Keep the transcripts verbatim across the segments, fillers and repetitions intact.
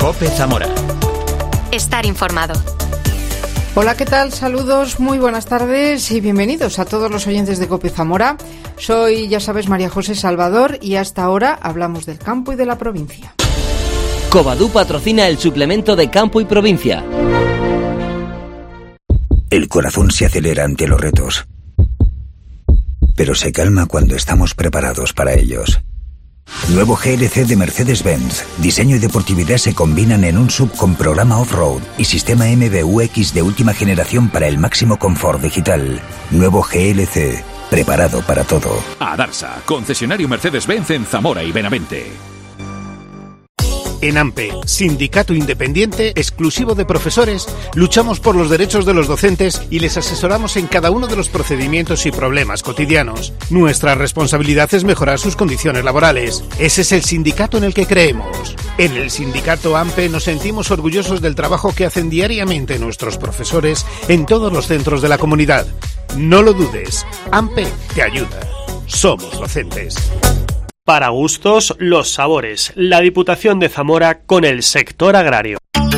COPE Zamora. Estar informado. Hola, ¿qué tal? Saludos, muy buenas tardes y bienvenidos a todos los oyentes de COPE Zamora. Soy, ya sabes, María José Salvador y hasta ahora hablamos del campo y de la provincia. Covadú patrocina el suplemento de Campo y Provincia. El corazón se acelera ante los retos, pero se calma cuando estamos preparados para ellos. Nuevo G L C de Mercedes-Benz. Diseño y deportividad se combinan en un sub con programa off-road y sistema M B U X de última generación para el máximo confort digital. Nuevo G L C, preparado para todo. Adarsa, concesionario Mercedes-Benz en Zamora y Benavente. En AMPE, sindicato independiente exclusivo de profesores, luchamos por los derechos de los docentes y les asesoramos en cada uno de los procedimientos y problemas cotidianos. Nuestra responsabilidad es mejorar sus condiciones laborales. Ese es el sindicato en el que creemos. En el sindicato AMPE nos sentimos orgullosos del trabajo que hacen diariamente nuestros profesores en todos los centros de la comunidad. No lo dudes, AMPE te ayuda. Somos docentes. Para gustos, los sabores. La Diputación de Zamora con el sector agrario.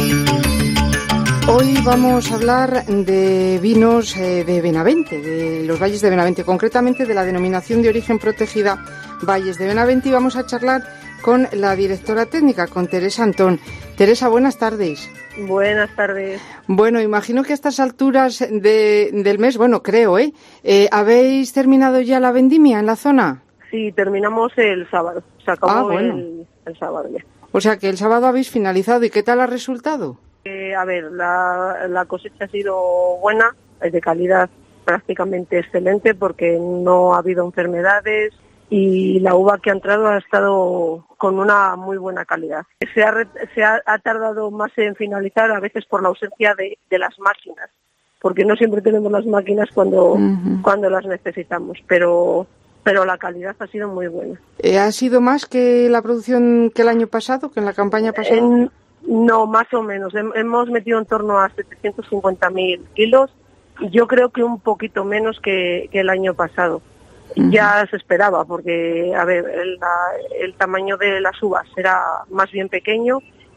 Hoy vamos a hablar de vinos eh, de Benavente, de los valles de Benavente, concretamente de la denominación de origen protegida Valles de Benavente, y vamos a charlar con la directora técnica, con Teresa Antón. Teresa, buenas tardes. Buenas tardes. Bueno, imagino que a estas alturas de, del mes, bueno, creo, ¿eh? ¿eh? ¿Habéis terminado ya la vendimia en la zona? Sí, terminamos el sábado. Se acabó ah, bueno. el, el sábado ya. O sea que el sábado habéis finalizado. ¿Y qué tal ha resultado? Eh, a ver, la, la cosecha ha sido buena, es de calidad prácticamente excelente porque no ha habido enfermedades y la uva que ha entrado ha estado con una muy buena calidad. Se ha, se ha, ha tardado más en finalizar, a veces por la ausencia de, de las máquinas, porque no siempre tenemos las máquinas cuando, uh-huh. cuando las necesitamos, pero... pero la calidad ha sido muy buena. Eh, ¿Ha sido más que la producción que el año pasado, que en la campaña pasada? En, no, más o menos. Hem, hemos metido en torno a setecientos cincuenta mil kilos y yo creo que un poquito menos que, que el año pasado. Uh-huh. Ya se esperaba porque, a ver, el, la, el tamaño de las uvas era más bien pequeño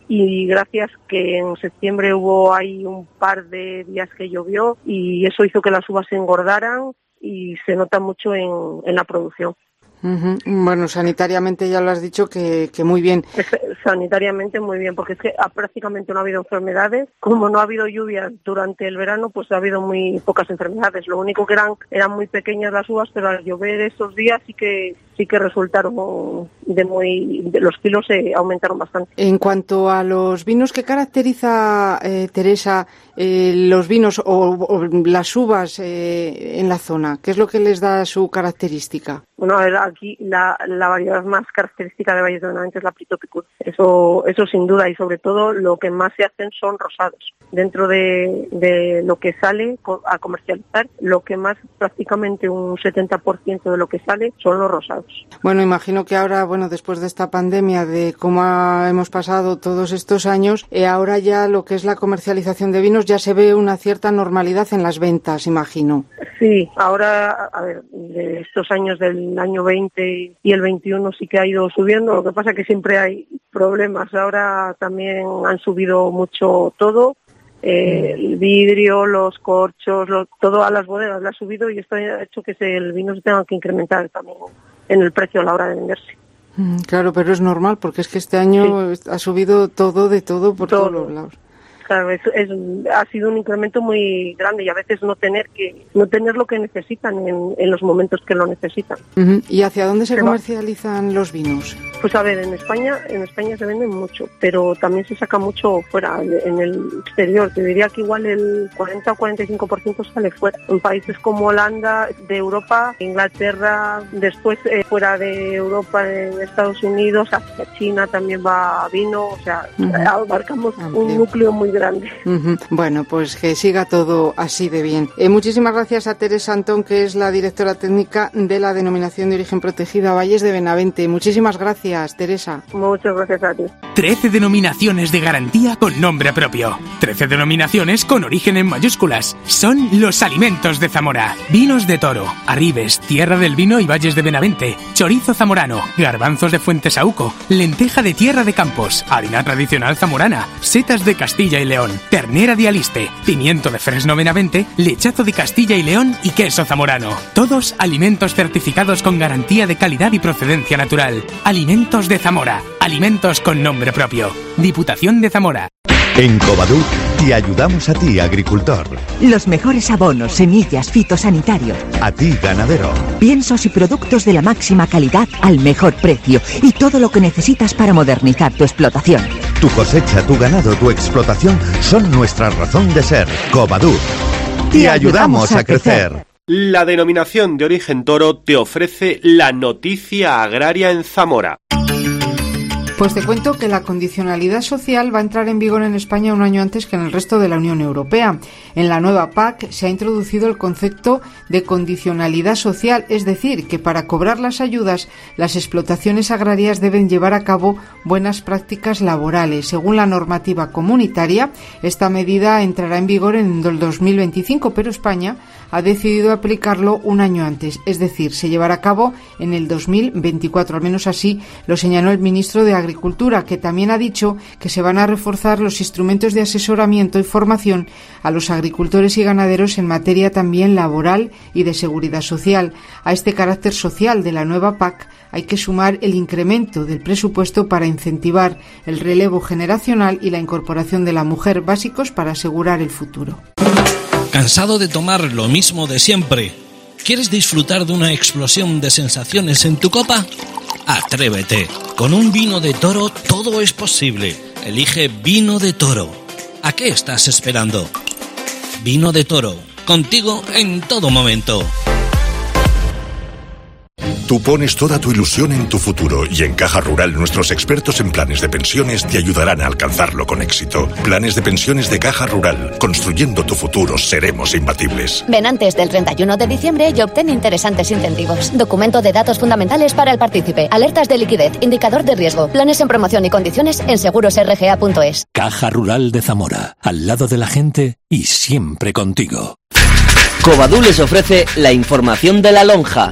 y gracias que en septiembre hubo ahí un par de días que llovió y eso hizo que las uvas se engordaran y se nota mucho en, en la producción. Uh-huh. Bueno, sanitariamente ya lo has dicho que, que muy bien. Sanitariamente muy bien, porque es que prácticamente no ha habido enfermedades. Como no ha habido lluvias durante el verano, pues ha habido muy pocas enfermedades. Lo único que eran eran muy pequeñas las uvas, pero al llover estos días sí que sí que resultaron de muy... De los kilos se aumentaron bastante. En cuanto a los vinos, ¿qué caracteriza, eh, Teresa, eh, los vinos o, o las uvas eh, en la zona? ¿Qué es lo que les da su característica? Bueno, aquí la, la variedad más característica de Valles de Benavente es la Prito Picur. Eso, eso sin duda, y sobre todo lo que más se hacen son rosados. Dentro de, de lo que sale a comercializar, lo que más, prácticamente un setenta por ciento de lo que sale son los rosados. Bueno, imagino que ahora, bueno, después de esta pandemia, de cómo ha, hemos pasado todos estos años, eh, ahora ya lo que es la comercialización de vinos ya se ve una cierta normalidad en las ventas, imagino. Sí, ahora, a ver, de estos años del año veinte y el veintiuno sí que ha ido subiendo, lo que pasa es que siempre hay problemas. Ahora también han subido mucho todo, eh, el vidrio, los corchos, lo, todo a las bodegas le ha subido y esto ha hecho que se, el vino se tenga que incrementar también en el precio a la hora de venderse. Claro, pero es normal porque es que este año sí. ha subido todo de todo por todo. todos los lados. Claro, es, es, ha sido un incremento muy grande y a veces no tener que no tener lo que necesitan en, en los momentos que lo necesitan. Uh-huh. ¿Y hacia dónde se pero, comercializan los vinos? Pues a ver, en España en España se venden mucho, pero también se saca mucho fuera, en el exterior. Te diría que igual el cuarenta o cuarenta y cinco por ciento sale fuera. En países como Holanda, de Europa, Inglaterra, después eh, fuera de Europa, en Estados Unidos, hacia China también va vino, o sea, uh-huh. abarcamos Amplio. un núcleo muy grande. Uh-huh. Bueno, pues que siga todo así de bien. Eh, muchísimas gracias a Teresa Antón, que es la directora técnica de la denominación de origen protegida Valles de Benavente. Muchísimas gracias. gracias, Teresa. Muchas gracias a ti. trece denominaciones de garantía con nombre propio. trece denominaciones con origen en mayúsculas. Son los alimentos de Zamora. Vinos de Toro, Arribes, Tierra del Vino y Valles de Benavente, chorizo zamorano, garbanzos de Fuentesauco, lenteja de Tierra de Campos, harina tradicional zamorana, setas de Castilla y León, ternera de Aliste, pimiento de Fresno Benavente, lechazo de Castilla y León y queso zamorano. Todos alimentos certificados con garantía de calidad y procedencia natural. Alimentos de Zamora. Alimentos con nombre propio. Diputación de Zamora. En Covadú te ayudamos a ti, agricultor. Los mejores abonos, semillas, fitosanitarios. A ti, ganadero. Piensos y productos de la máxima calidad al mejor precio. Y todo lo que necesitas para modernizar tu explotación. Tu cosecha, tu ganado, tu explotación son nuestra razón de ser. Covadú. Te, te ayudamos a crecer. crecer. La denominación de origen Toro te ofrece la noticia agraria en Zamora. Pues te cuento que la condicionalidad social va a entrar en vigor en España un año antes que en el resto de la Unión Europea. En la nueva P A C se ha introducido el concepto de condicionalidad social, es decir, que para cobrar las ayudas, las explotaciones agrarias deben llevar a cabo buenas prácticas laborales. Según la normativa comunitaria, esta medida entrará en vigor en el dos mil veinticinco, pero España ha decidido aplicarlo un año antes, es decir, se llevará a cabo en el dos mil veinticuatro, al menos así lo señaló el ministro de Agricultura, que también ha dicho que se van a reforzar los instrumentos de asesoramiento y formación a los agricultores y ganaderos en materia también laboral y de seguridad social. A este carácter social de la nueva P A C hay que sumar el incremento del presupuesto para incentivar el relevo generacional y la incorporación de la mujer, básicos para asegurar el futuro. ¿Cansado de tomar lo mismo de siempre? ¿Quieres disfrutar de una explosión de sensaciones en tu copa? Atrévete. Con un vino de Toro todo es posible. Elige Vino de Toro. ¿A qué estás esperando? Vino de Toro. Contigo en todo momento. Tú pones toda tu ilusión en tu futuro y en Caja Rural nuestros expertos en planes de pensiones te ayudarán a alcanzarlo con éxito. Planes de pensiones de Caja Rural. Construyendo tu futuro seremos imbatibles. Ven antes del treinta y uno de diciembre y obtén interesantes incentivos. Documento de datos fundamentales para el partícipe. Alertas de liquidez. Indicador de riesgo. Planes en promoción y condiciones en seguros r g a punto es. Caja Rural de Zamora. Al lado de la gente y siempre contigo. Covadú les ofrece la información de la lonja.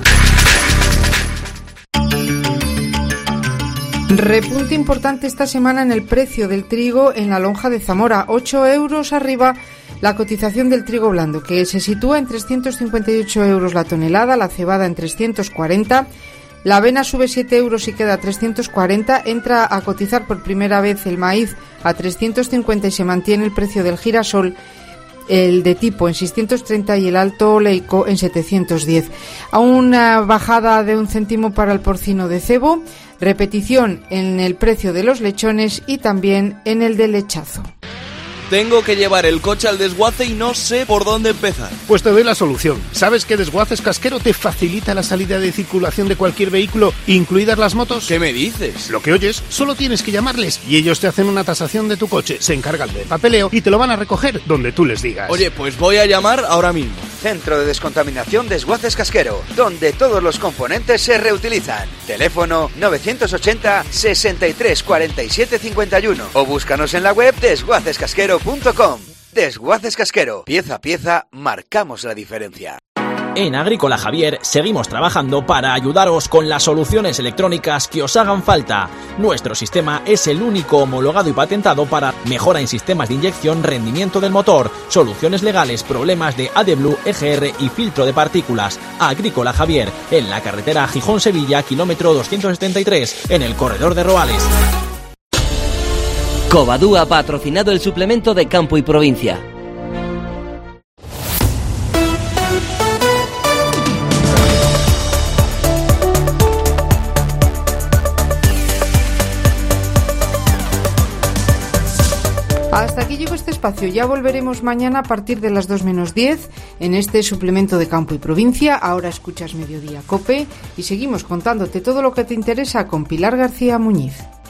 Repunte importante esta semana en el precio del trigo en la lonja de Zamora. ocho euros arriba la cotización del trigo blando, que se sitúa en trescientos cincuenta y ocho euros la tonelada, la cebada en trescientos cuarenta, la avena sube siete euros y queda a trescientos cuarenta, entra a cotizar por primera vez el maíz a trescientos cincuenta y se mantiene el precio del girasol, el de tipo en seiscientos treinta y el alto oleico en setecientos diez. A una bajada de un céntimo para el porcino de cebo, repetición en el precio de los lechones y también en el del lechazo. Tengo que llevar el coche al desguace y no sé por dónde empezar. Pues te doy la solución. ¿Sabes que Desguaces Casquero te facilita la salida de circulación de cualquier vehículo, incluidas las motos? ¿Qué me dices? Lo que oyes, solo tienes que llamarles y ellos te hacen una tasación de tu coche, se encargan del papeleo y te lo van a recoger donde tú les digas. Oye, pues voy a llamar ahora mismo. Centro de Descontaminación Desguaces Casquero, donde todos los componentes se reutilizan. Teléfono novecientos ochenta, sesenta y tres, cuarenta y siete, cincuenta y uno o búscanos en la web desguaces casquero punto com. Desguaces Casquero, pieza a pieza marcamos la diferencia. En Agrícola Javier seguimos trabajando para ayudaros con las soluciones electrónicas que os hagan falta. Nuestro sistema es el único homologado y patentado para mejora en sistemas de inyección, rendimiento del motor, soluciones legales, problemas de A D B L U, E G R y filtro de partículas. Agrícola Javier, en la carretera Gijón-Sevilla, kilómetro doscientos setenta y tres, en el corredor de Roales. Covadú ha patrocinado el suplemento de Campo y Provincia. Hasta aquí llegó este espacio. Ya volveremos mañana a partir de las dos menos diez en este suplemento de Campo y Provincia. Ahora escuchas Mediodía COPE y seguimos contándote todo lo que te interesa con Pilar García Muñiz.